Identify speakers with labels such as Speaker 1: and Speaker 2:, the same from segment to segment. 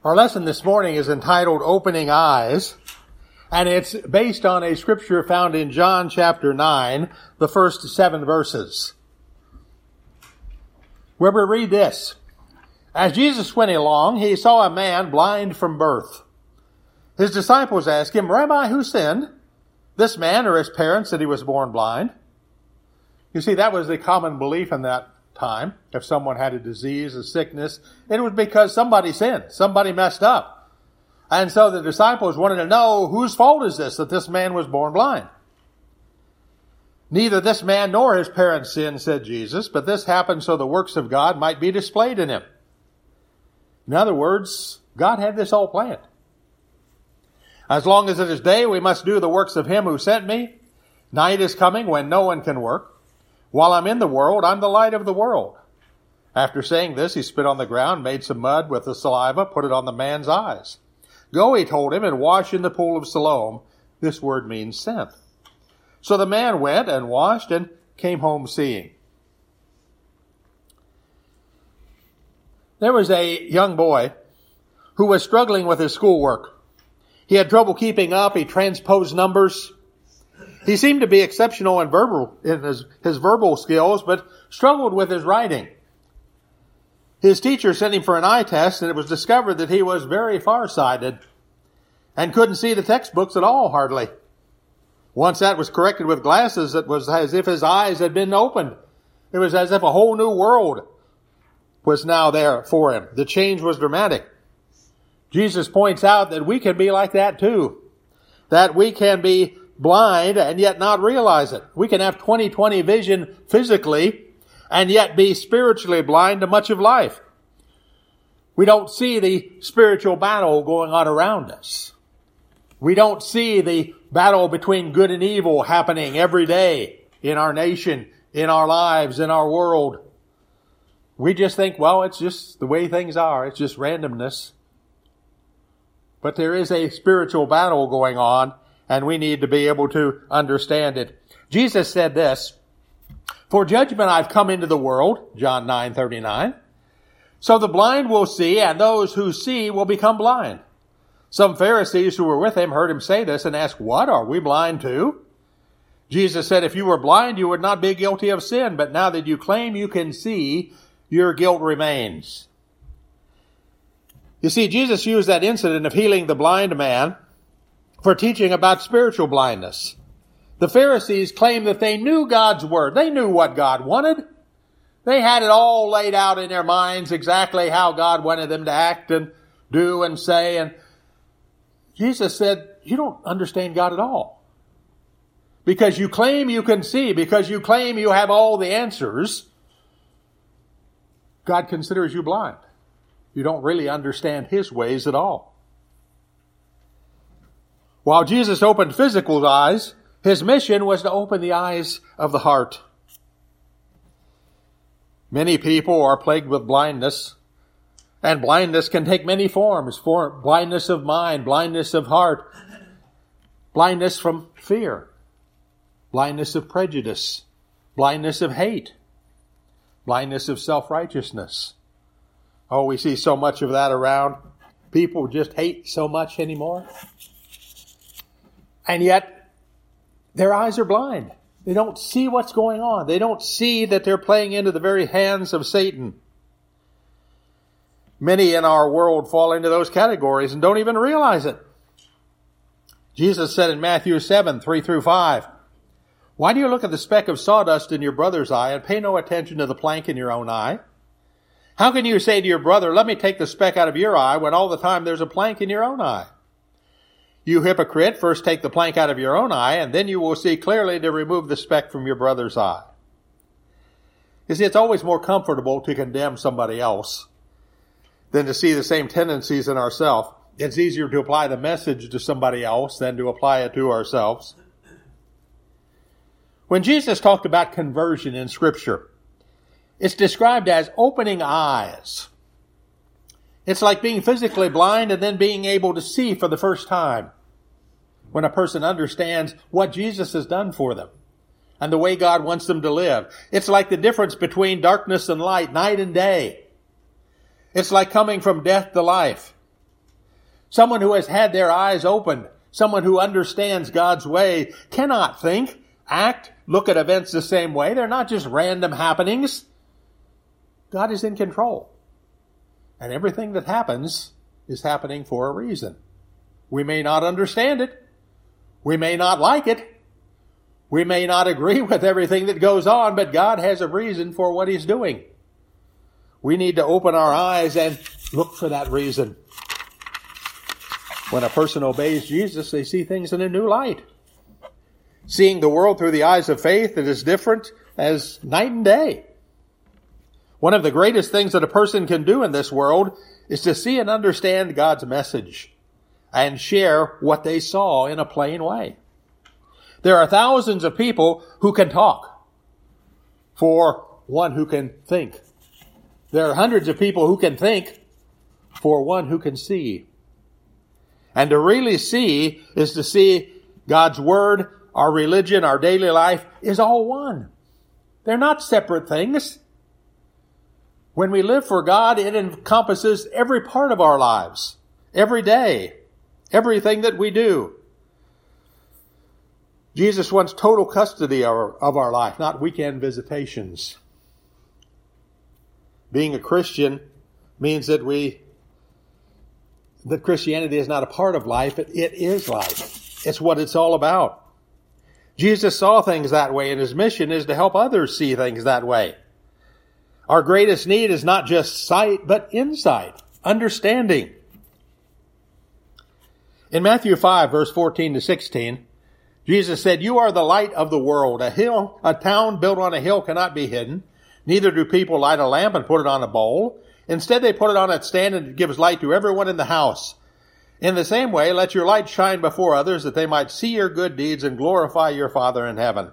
Speaker 1: Our lesson this morning is entitled Opening Eyes, and it's based on a scripture found in John chapter 9, the first 7 verses, where we read this. As Jesus went along, he saw a man blind from birth. His disciples asked him, Rabbi, who sinned, this man or his parents, that he was born blind? You see, that was the common belief in that time. If someone had a disease, a sickness, it was because somebody sinned. Somebody messed up. And so the disciples wanted to know, whose fault is this that this man was born blind? Neither this man nor his parents sinned, said Jesus, but this happened so the works of God might be displayed in him. In other words, God had this all planned. As long as it is day, we must do the works of him who sent me. Night is coming when no one can work. While I'm in the world, I'm the light of the world. After saying this, he spit on the ground, made some mud with the saliva, put it on the man's eyes. Go, he told him, and wash in the pool of Siloam. This word means sent. So the man went and washed and came home seeing. There was a young boy who was struggling with his schoolwork. He had trouble keeping up. He transposed numbers. He seemed to be exceptional in his verbal skills, but struggled with his writing. His teacher sent him for an eye test, and it was discovered that he was very farsighted and couldn't see the textbooks at all, hardly. Once that was corrected with glasses, it was as if his eyes had been opened. It was as if a whole new world was now there for him. The change was dramatic. Jesus points out that we can be like that too. That we can be blind and yet not realize it. We can have 20/20 vision physically and yet be spiritually blind to much of life. We don't see the spiritual battle going on around us. We don't see the battle between good and evil happening every day in our nation, in our lives, in our world. We just think, well, it's just the way things are. It's just randomness. But there is a spiritual battle going on, and we need to be able to understand it. Jesus said this, For judgment I've come into the world, John 9:39. So the blind will see, and those who see will become blind. Some Pharisees who were with him heard him say this and asked, What, are we blind too? Jesus said, If you were blind, you would not be guilty of sin, but now that you claim you can see, your guilt remains. You see, Jesus used that incident of healing the blind man for teaching about spiritual blindness. The Pharisees claimed that they knew God's word. They knew what God wanted. They had it all laid out in their minds exactly how God wanted them to act and do and say. And Jesus said, you don't understand God at all. Because you claim you can see, because you claim you have all the answers, God considers you blind. You don't really understand his ways at all. While Jesus opened physical eyes, his mission was to open the eyes of the heart. Many people are plagued with blindness, and blindness can take many forms. Blindness of mind, blindness of heart, blindness from fear, blindness of prejudice, blindness of hate, blindness of self-righteousness. Oh, we see so much of that around. People just hate so much anymore. And yet, their eyes are blind. They don't see what's going on. They don't see that they're playing into the very hands of Satan. Many in our world fall into those categories and don't even realize it. Jesus said in Matthew 7:3-5, Why do you look at the speck of sawdust in your brother's eye and pay no attention to the plank in your own eye? How can you say to your brother, let me take the speck out of your eye, when all the time there's a plank in your own eye? You hypocrite, first take the plank out of your own eye, and then you will see clearly to remove the speck from your brother's eye. You see, it's always more comfortable to condemn somebody else than to see the same tendencies in ourselves. It's easier to apply the message to somebody else than to apply it to ourselves. When Jesus talked about conversion in Scripture, it's described as opening eyes. It's like being physically blind and then being able to see for the first time. When a person understands what Jesus has done for them and the way God wants them to live. It's like the difference between darkness and light, night and day. It's like coming from death to life. Someone who has had their eyes opened, someone who understands God's way, cannot think, act, look at events the same way. They're not just random happenings. God is in control. And everything that happens is happening for a reason. We may not understand it. We may not like it. We may not agree with everything that goes on, but God has a reason for what He's doing. We need to open our eyes and look for that reason. When a person obeys Jesus, they see things in a new light. Seeing the world through the eyes of faith, it is different as night and day. One of the greatest things that a person can do in this world is to see and understand God's message and share what they saw in a plain way. There are thousands of people who can talk for one who can think. There are hundreds of people who can think for one who can see. And to really see is to see God's Word, our religion, our daily life is all one. They're not separate things. When we live for God, it encompasses every part of our lives, every day, everything that we do. Jesus wants total custody of our life, not weekend visitations. Being a Christian means that Christianity is not a part of life, but it is life. It's what it's all about. Jesus saw things that way, and His mission is to help others see things that way. Our greatest need is not just sight, but insight, understanding. In Matthew 5, verse 14 to 16, Jesus said, "You are the light of the world. A town built on a hill cannot be hidden. Neither do people light a lamp and put it on a bowl. Instead, they put it on its stand, and it gives light to everyone in the house. In the same way, let your light shine before others, that they might see your good deeds and glorify your Father in heaven."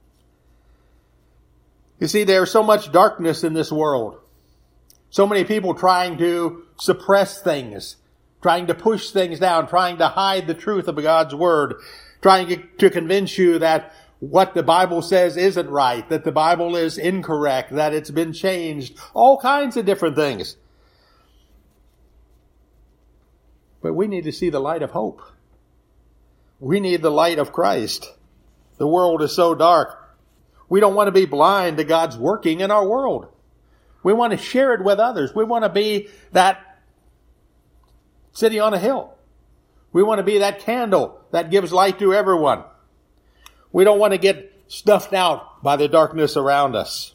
Speaker 1: You see, there's so much darkness in this world. So many people trying to suppress things, trying to push things down, trying to hide the truth of God's Word, trying to convince you that what the Bible says isn't right, that the Bible is incorrect, that it's been changed, all kinds of different things. But we need to see the light of hope. We need the light of Christ. The world is so dark. We don't want to be blind to God's working in our world. We want to share it with others. We want to be that city on a hill. We want to be that candle that gives light to everyone. We don't want to get snuffed out by the darkness around us.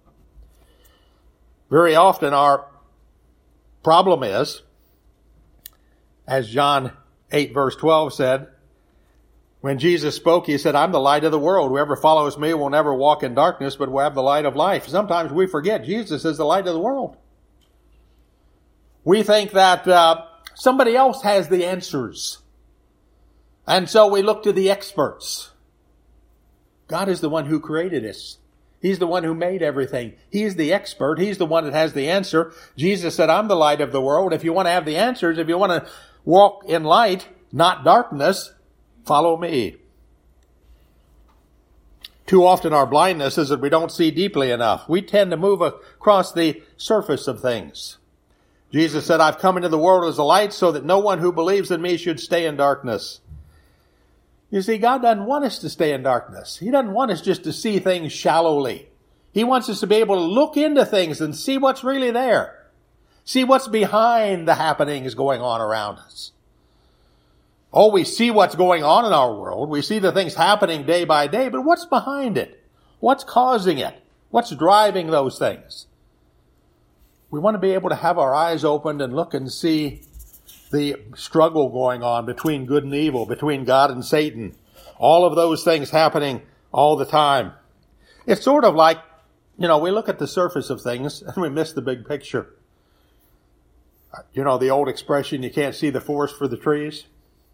Speaker 1: Very often our problem is, as John 8 verse 12 said, when Jesus spoke, He said, "I'm the light of the world. Whoever follows me will never walk in darkness, but will have the light of life." Sometimes we forget Jesus is the light of the world. We think that somebody else has the answers. And so we look to the experts. God is the one who created us. He's the one who made everything. He's the expert. He's the one that has the answer. Jesus said, "I'm the light of the world." If you want to have the answers, if you want to walk in light, not darkness, follow me. Too often our blindness is that we don't see deeply enough. We tend to move across the surface of things. Jesus said, "I've come into the world as a light so that no one who believes in me should stay in darkness." You see, God doesn't want us to stay in darkness. He doesn't want us just to see things shallowly. He wants us to be able to look into things and see what's really there. See what's behind the happenings going on around us. Oh, we see what's going on in our world. We see the things happening day by day, but what's behind it? What's causing it? What's driving those things? We want to be able to have our eyes opened and look and see the struggle going on between good and evil, between God and Satan. All of those things happening all the time. It's sort of like, we look at the surface of things and we miss the big picture. You know the old expression, you can't see the forest for the trees?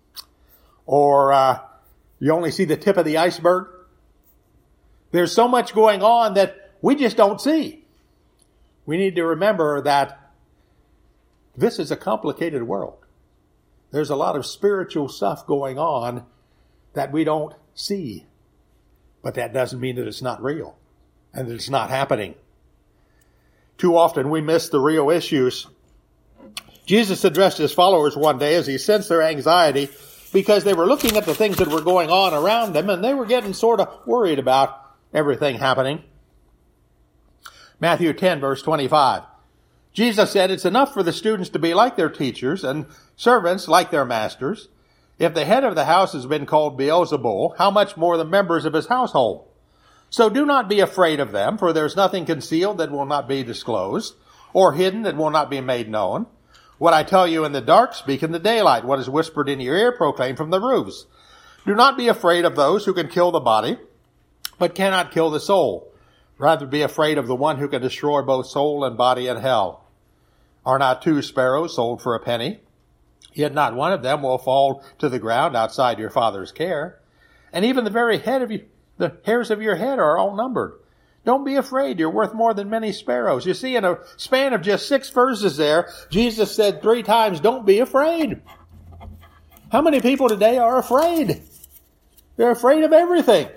Speaker 1: Or you only see the tip of the iceberg? There's so much going on that we just don't see. We need to remember that this is a complicated world. There's a lot of spiritual stuff going on that we don't see. But that doesn't mean that it's not real and that it's not happening. Too often we miss the real issues Jesus addressed his followers one day as he sensed their anxiety because they were looking at the things that were going on around them and they were getting sort of worried about everything happening. Matthew 10, verse 25. Jesus said, "It's enough for the students to be like their teachers and servants like their masters. If the head of the house has been called Beelzebul, how much more the members of his household? So do not be afraid of them, for there's nothing concealed that will not be disclosed, or hidden that will not be made known. What I tell you in the dark, speak in the daylight. What is whispered in your ear, proclaim from the roofs. Do not be afraid of those who can kill the body, but cannot kill the soul. Rather be afraid of the one who can destroy both soul and body in hell. Are not 2 sparrows sold for a penny? Yet not one of them will fall to the ground outside your Father's care. And even the very the hairs of your head are all numbered. Don't be afraid. You're worth more than many sparrows." You see, in a span of just 6 verses there, Jesus said 3 times, don't be afraid. How many people today are afraid? They're afraid of everything.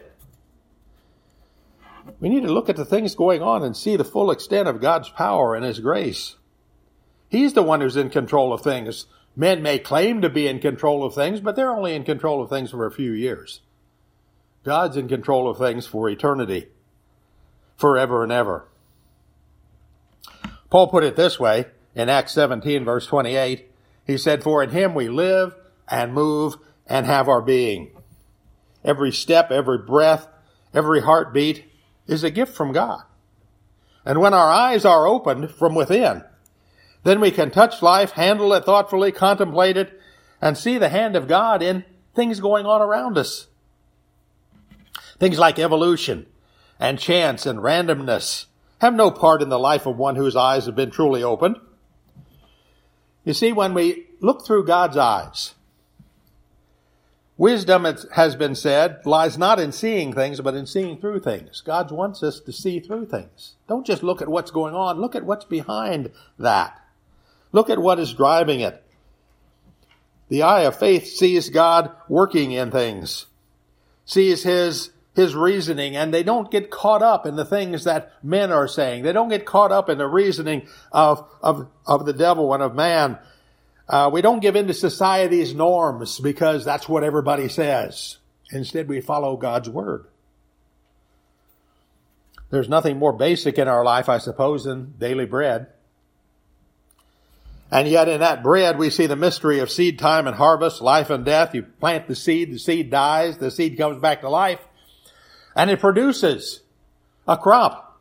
Speaker 1: We need to look at the things going on and see the full extent of God's power and his grace. He's the one who's in control of things. Men may claim to be in control of things, but they're only in control of things for a few years. God's in control of things for eternity, forever and ever. Paul put it this way in Acts 17, verse 28. He said, "For in him we live and move and have our being." Every step, every breath, every heartbeat is a gift from God. And when our eyes are opened from within, then we can touch life, handle it thoughtfully, contemplate it, and see the hand of God in things going on around us. Things like evolution and chance and randomness have no part in the life of one whose eyes have been truly opened. You see, when we look through God's eyes, wisdom, it has been said, lies not in seeing things, but in seeing through things. God wants us to see through things. Don't just look at what's going on. Look at what's behind that. Look at what is driving it. The eye of faith sees God working in things, sees his reasoning, and they don't get caught up in the things that men are saying. They don't get caught up in the reasoning of the devil and of man. We don't give in to society's norms because that's what everybody says. Instead, we follow God's word. There's nothing more basic in our life, I suppose, than daily bread. And yet in that bread, we see the mystery of seed time and harvest, life and death. You plant the seed dies, the seed comes back to life, and it produces a crop.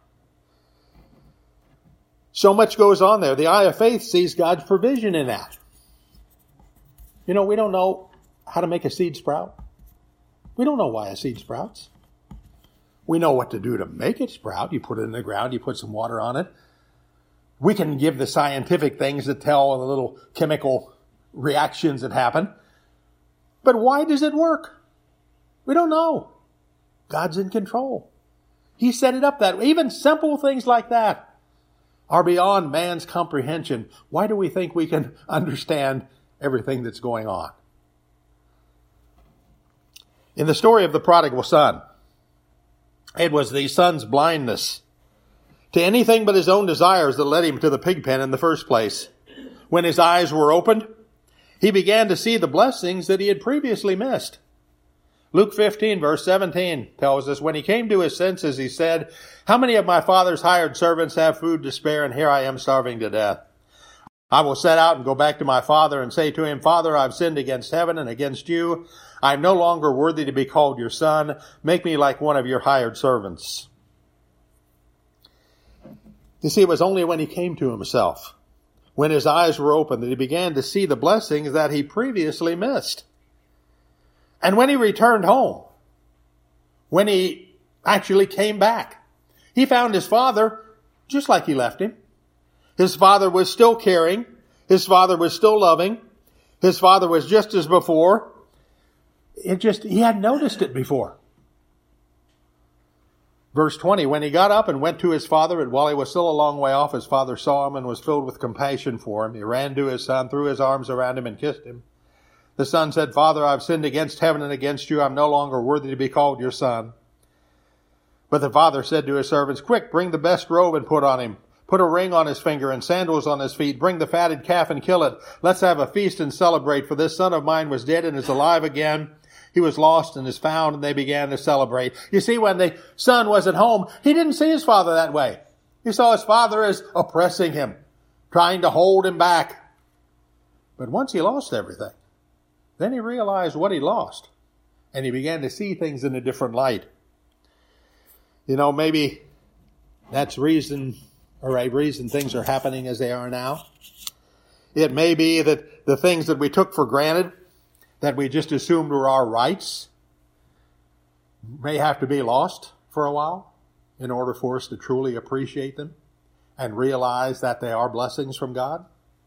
Speaker 1: So much goes on there. The eye of faith sees God's provision in that. You know, we don't know how to make a seed sprout. We don't know why a seed sprouts. We know what to do to make it sprout. You put it in the ground, you put some water on it. We can give the scientific things that tell the little chemical reactions that happen. But why does it work? We don't know. God's in control. He set it up that way. Even simple things like that are beyond man's comprehension. Why do we think we can understand everything that's going on? In the story of the prodigal son, it was the son's blindness to anything but his own desires that led him to the pig pen in the first place. When his eyes were opened, he began to see the blessings that he had previously missed. Luke 15, verse 17 tells us, when he came to his senses, he said, "How many of my father's hired servants have food to spare, and here I am starving to death? I will set out and go back to my father and say to him, Father, I've sinned against heaven and against you. I am no longer worthy to be called your son. Make me like one of your hired servants." You see, it was only when he came to himself, when his eyes were open, that he began to see the blessings that he previously missed. And when he returned home, when he actually came back, he found his father just like he left him. His father was still caring. His father was still loving. His father was just as before. He hadn't noticed it before. Verse 20, when he got up and went to his father, and while he was still a long way off, his father saw him and was filled with compassion for him. He ran to his son, threw his arms around him, and kissed him. The son said, "Father, I've sinned against heaven and against you. I'm no longer worthy to be called your son." But the father said to his servants, "Quick, bring the best robe and put Put a ring on his finger and sandals on his feet. Bring the fatted calf and kill it. Let's have a feast and celebrate, for this son of mine was dead and is alive again. He was lost and is found, and they began to celebrate. You see, when the son was at home, he didn't see his father that way. He saw his father as oppressing him, trying to hold him back. But once he lost everything, then he realized what he lost, and he began to see things in a different light. You know, maybe that's a reason things are happening as they are now. It may be that the things that we took for granted, that we just assumed were our rights, may have to be lost for a while in order for us to truly appreciate them and realize that they are blessings from God.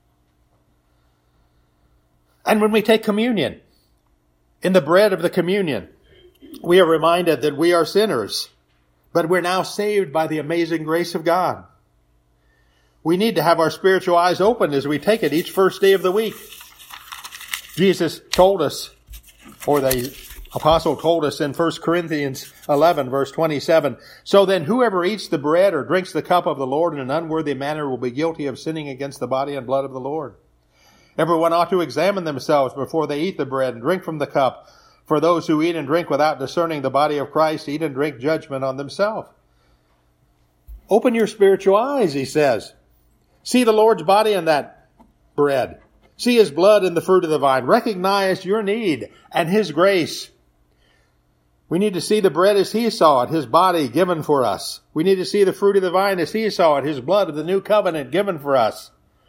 Speaker 1: And when we take communion, in the bread of the communion, we are reminded that we are sinners, but we're now saved by the amazing grace of God. We need to have our spiritual eyes open as we take it each first day of the week. Jesus told us, or the apostle told us in 1 Corinthians 11, verse 27, "So then whoever eats the bread or drinks the cup of the Lord in an unworthy manner will be guilty of sinning against the body and blood of the Lord. Everyone ought to examine themselves before they eat the bread and drink from the cup. For those who eat and drink without discerning the body of Christ eat and drink judgment on themselves." Open your spiritual eyes, he says. See the Lord's body in that bread. See his blood in the fruit of the vine. Recognize your need and his grace. We need to see the bread as he saw it, his body given for us. We need to see the fruit of the vine as he saw it, his blood of the new covenant given for us.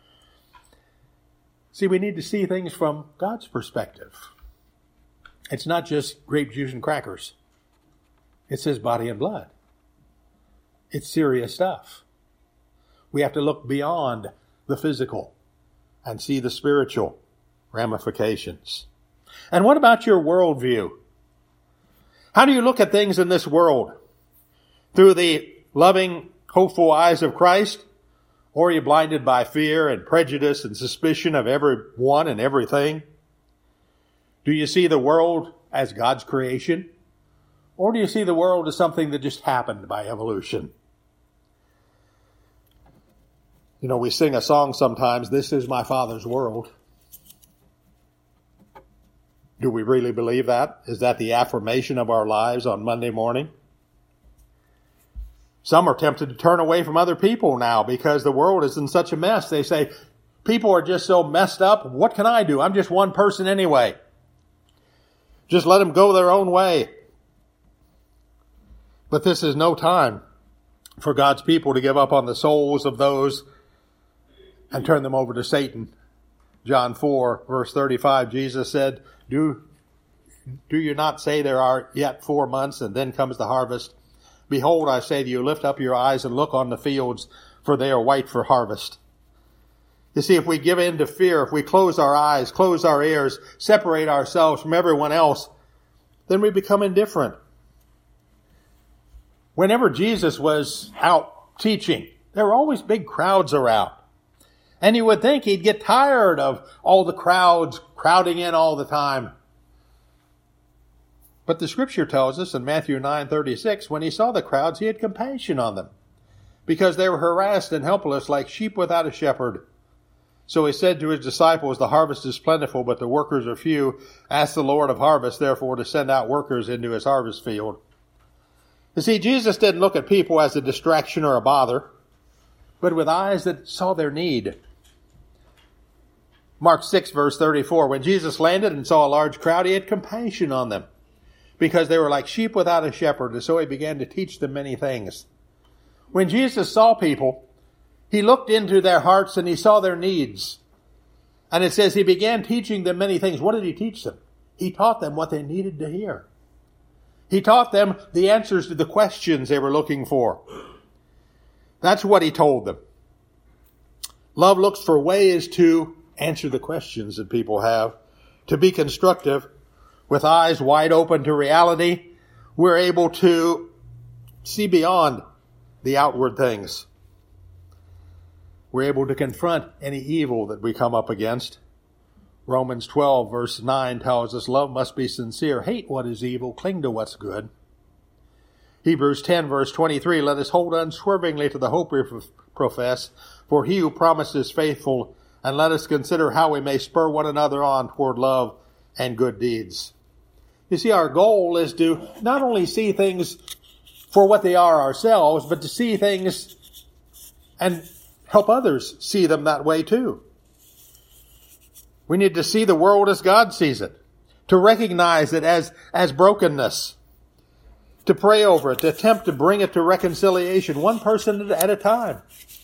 Speaker 1: See, we need to see things from God's perspective. It's not just grape juice and crackers. It's his body and blood. It's serious stuff. We have to look beyond the physical and see the spiritual ramifications. And what about your worldview? How do you look at things in this world? Through the loving, hopeful eyes of Christ? Or are you blinded by fear and prejudice and suspicion of everyone and everything? Do you see the world as God's creation? Or do you see the world as something that just happened by evolution? You know, we sing a song sometimes, "This is my Father's world." Do we really believe that? Is that the affirmation of our lives on Monday morning? Some are tempted to turn away from other people now because the world is in such a mess. They say, people are just so messed up. What can I do? I'm just one person anyway. Just let them go their own way. But this is no time for God's people to give up on the souls of those and turn them over to Satan. John 4, verse 35, Jesus said, Do you not say there are yet 4 months and then comes the harvest? Behold, I say to you, lift up your eyes and look on the fields, for they are white for harvest. You see, if we give in to fear, if we close our eyes, close our ears, separate ourselves from everyone else, then we become indifferent. Whenever Jesus was out teaching, there were always big crowds around. And you would think he'd get tired of all the crowds crowding in all the time. But the scripture tells us in Matthew 9:36, when he saw the crowds, he had compassion on them, because they were harassed and helpless like sheep without a shepherd. So he said to his disciples, the harvest is plentiful, but the workers are few. Ask the Lord of harvest, therefore, to send out workers into his harvest field. You see, Jesus didn't look at people as a distraction or a bother, but with eyes that saw their need. Mark 6, verse 34, when Jesus landed and saw a large crowd, he had compassion on them, because they were like sheep without a shepherd, and so he began to teach them many things. When Jesus saw people, he looked into their hearts and he saw their needs. And it says he began teaching them many things. What did he teach them? He taught them what they needed to hear. He taught them the answers to the questions they were looking for. That's what he told them. Love looks for ways to answer the questions that people have, to be constructive. With eyes wide open to reality, we're able to see beyond the outward things. We're able to confront any evil that we come up against. Romans 12, verse 9 tells us love must be sincere. Hate what is evil, cling to what's good. Hebrews 10, verse 23, let us hold unswervingly to the hope we profess, for he who promised is faithful, and let us consider how we may spur one another on toward love and good deeds. You see, our goal is to not only see things for what they are ourselves, but to see things and help others see them that way too. We need to see the world as God sees it, to recognize it as brokenness, to pray over it, to attempt to bring it to reconciliation, one person at a time.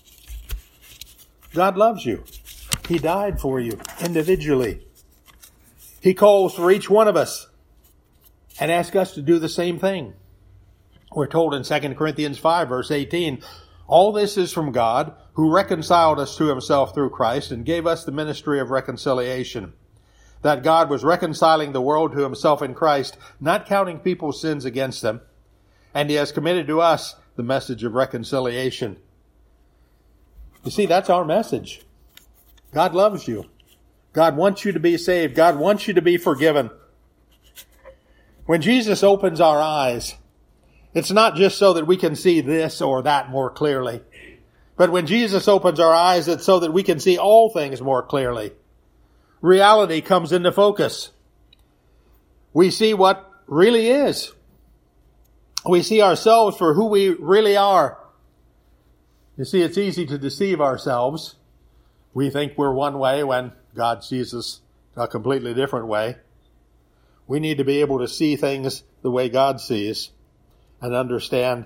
Speaker 1: God loves you. He died for you individually. He calls for each one of us and asks us to do the same thing. We're told in 2 Corinthians 5, verse 18, all this is from God, who reconciled us to himself through Christ and gave us the ministry of reconciliation. That God was reconciling the world to himself in Christ, not counting people's sins against them. And he has committed to us the message of reconciliation. You see, that's our message. God loves you. God wants you to be saved. God wants you to be forgiven. When Jesus opens our eyes, it's not just so that we can see this or that more clearly. But when Jesus opens our eyes, it's so that we can see all things more clearly. Reality comes into focus. We see what really is. We see ourselves for who we really are. You see, it's easy to deceive ourselves. We think we're one way when God sees us a completely different way. We need to be able to see things the way God sees and understand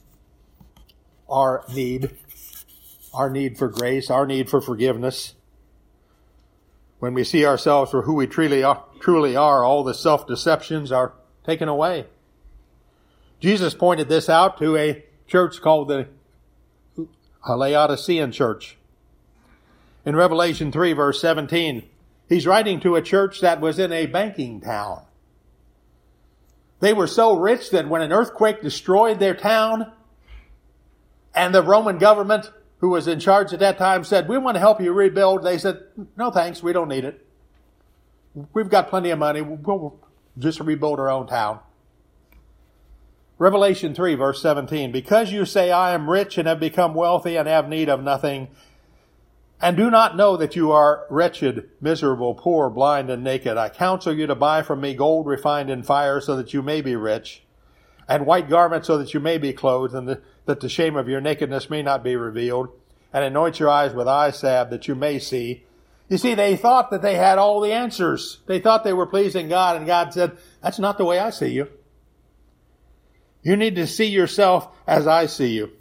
Speaker 1: our need for grace, our need for forgiveness. When we see ourselves for who we truly are, all the self-deceptions are taken away. Jesus pointed this out to a church called the Laodicean church. In Revelation 3, verse 17, he's writing to a church that was in a banking town. They were so rich that when an earthquake destroyed their town, and the Roman government, who was in charge at that time, said, we want to help you rebuild, they said, no thanks, we don't need it. We've got plenty of money. We'll just rebuild our own town. Revelation 3, verse 17, because you say, I am rich and have become wealthy and have need of nothing, and do not know that you are wretched, miserable, poor, blind, and naked, I counsel you to buy from me gold refined in fire so that you may be rich, and white garments so that you may be clothed, and that the shame of your nakedness may not be revealed, and anoint your eyes with eye salve that you may see. You see, they thought that they had all the answers. They thought they were pleasing God, and God said, that's not the way I see you. You need to see yourself as I see you.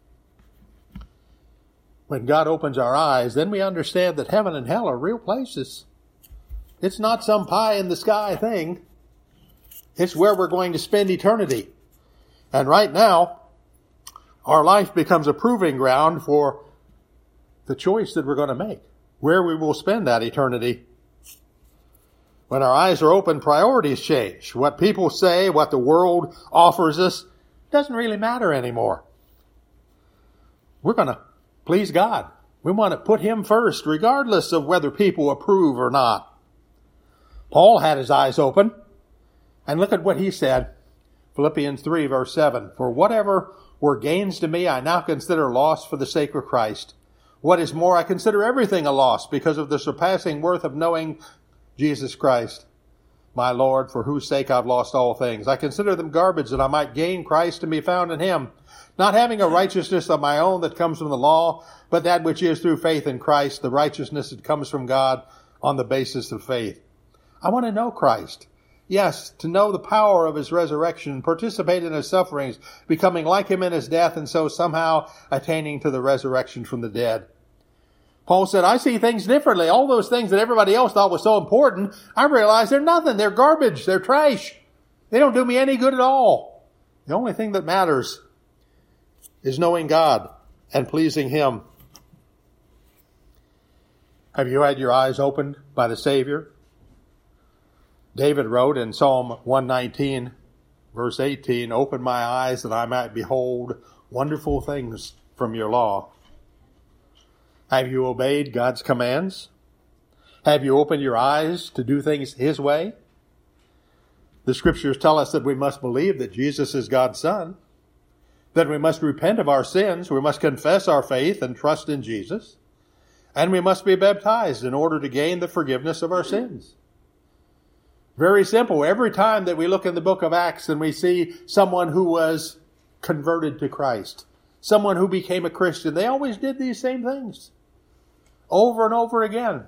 Speaker 1: When God opens our eyes, then we understand that heaven and hell are real places. It's not some pie in the sky thing. It's where we're going to spend eternity. And right now, our life becomes a proving ground for the choice that we're going to make, where we will spend that eternity. When our eyes are open, priorities change. What people say, what the world offers us, doesn't really matter anymore. We're going to please God. We want to put him first, regardless of whether people approve or not. Paul had his eyes open, and look at what he said. Philippians 3, verse 7, for whatever were gains to me, I now consider loss for the sake of Christ. What is more, I consider everything a loss because of the surpassing worth of knowing Jesus Christ, my Lord, for whose sake I've lost all things. I consider them garbage that I might gain Christ and be found in him, not having a righteousness of my own that comes from the law, but that which is through faith in Christ, the righteousness that comes from God on the basis of faith. I want to know Christ. Yes, to know the power of his resurrection, participate in his sufferings, becoming like him in his death, and so somehow attaining to the resurrection from the dead. Paul said, I see things differently. All those things that everybody else thought was so important, I realize they're nothing. They're garbage. They're trash. They don't do me any good at all. The only thing that matters is knowing God and pleasing him. Have you had your eyes opened by the Savior? David wrote in Psalm 119, verse 18, open my eyes that I might behold wonderful things from your law. Have you obeyed God's commands? Have you opened your eyes to do things his way? The scriptures tell us that we must believe that Jesus is God's Son, Then we must repent of our sins. We must confess our faith and trust in Jesus. And we must be baptized in order to gain the forgiveness of our sins. Very simple. Every time that we look in the book of Acts and we see someone who was converted to Christ, someone who became a Christian, they always did these same things over and over again.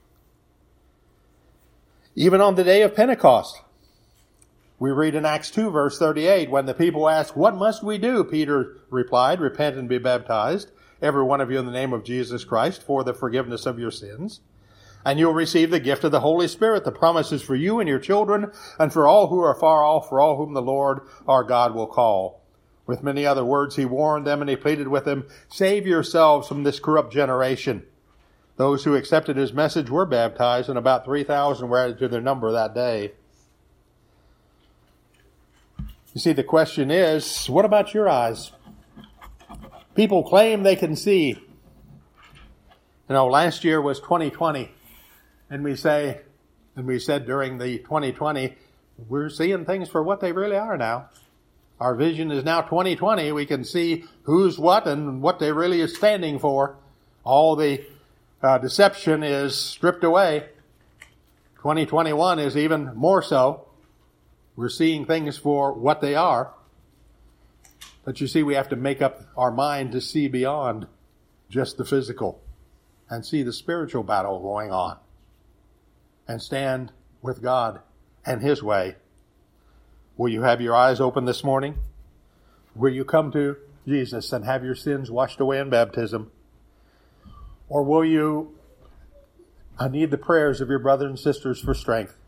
Speaker 1: Even on the day of Pentecost, we read in Acts 2 verse 38, when the people asked, "What must we do?" Peter replied, "Repent and be baptized, every one of you in the name of Jesus Christ, for the forgiveness of your sins. And you'll receive the gift of the Holy Spirit. The promise is for you and your children, and for all who are far off, for all whom the Lord our God will call." With many other words, he warned them and he pleaded with them, "Save yourselves from this corrupt generation." Those who accepted his message were baptized, and about 3,000 were added to their number that day. You see, the question is, what about your eyes? People claim they can see. You know, last year was 2020, and we said during the 2020, we're seeing things for what they really are now. Our vision is now 2020. We can see who's what and what they really is standing for. All the deception is stripped away. 2021 is even more so. We're seeing things for what they are. But you see, we have to make up our mind to see beyond just the physical and see the spiritual battle going on and stand with God and his way. Will you have your eyes open this morning? Will you come to Jesus and have your sins washed away in baptism? Or will you need the prayers of your brothers and sisters for strength?